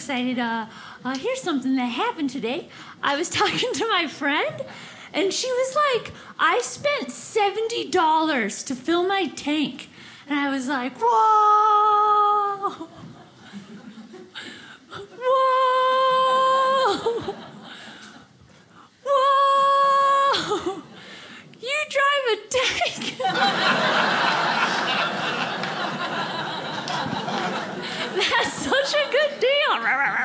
excited. Here's something that happened today. I was talking to my friend, and she was like, I spent $70 to fill my tank. And I was like, whoa! Whoa! Whoa! You drive a tank? That's such a good deal.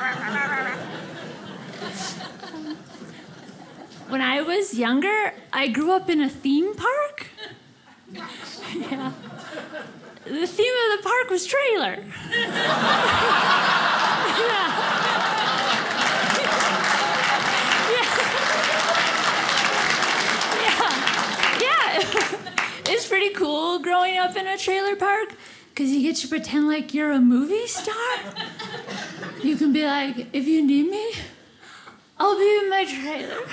When I was younger, I grew up in a theme park. Yeah. The theme of the park was trailer. It's pretty cool growing up in a trailer park because you get to pretend like you're a movie star. You can be like, if you need me, I'll be in my trailer.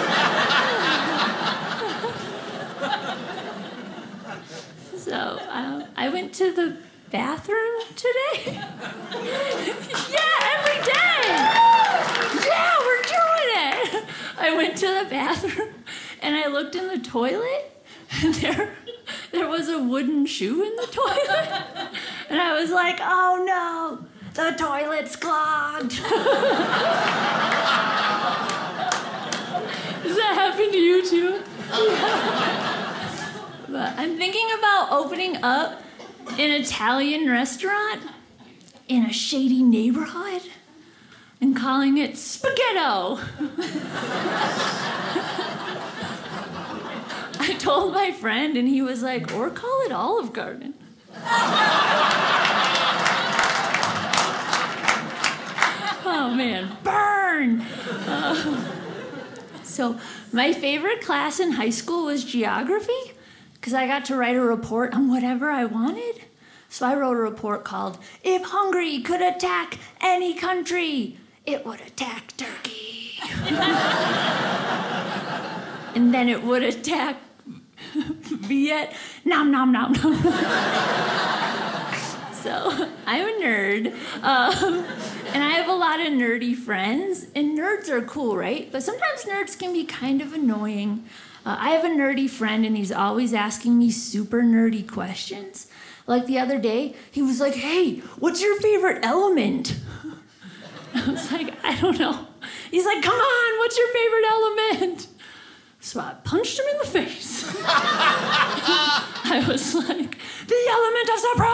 So I went to the bathroom today. Yeah, every day. Yeah, we're doing it. I went to the bathroom and I looked in the toilet and there was a wooden shoe in the toilet. And I was like, oh no, the toilet's clogged. Does that happen to you too? But I'm thinking about opening up an Italian restaurant in a shady neighborhood and calling it Spaghetto. I told my friend and he was like, or call it Olive Garden. Oh man, burn! So my favorite class in high school was geography because I got to write a report on whatever I wanted. So I wrote a report called, If Hungary Could Attack Any Country, It Would Attack Turkey. And then it would attack Viet. Nom, nom, nom, nom. So I'm a nerd. And I have a lot of nerdy friends. And nerds are cool, right? But sometimes nerds can be kind of annoying. I have a nerdy friend, and he's always asking me super nerdy questions. Like the other day, he was like, hey, what's your favorite element? I was like, I don't know. He's like, come on, what's your favorite element? So I punched him in the face. I was like, the element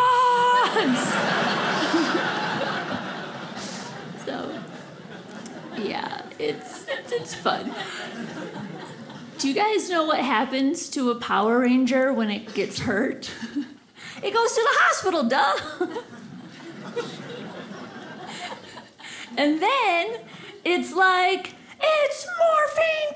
of surprise! So, yeah, it's fun. Do you guys know what happens to a Power Ranger when it gets hurt? It goes to the hospital, duh! And then it's like, it's morphine